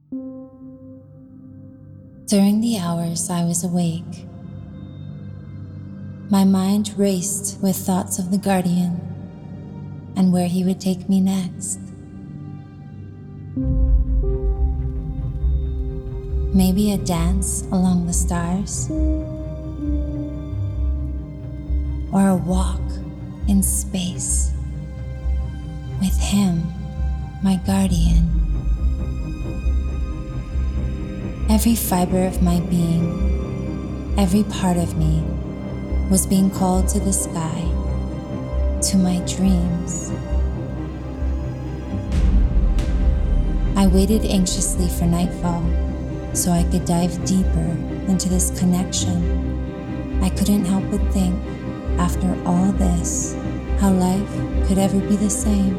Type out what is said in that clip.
During the hours I was awake, my mind raced with thoughts of the Guardian and where he would take me next. Maybe a dance along the stars, or a walk in space with him, my guardian. Every fiber of my being, every part of me was being called to the sky, to my dreams. I waited anxiously for nightfall so I could dive deeper into this connection. I couldn't help but think, after all this, how life could ever be the same.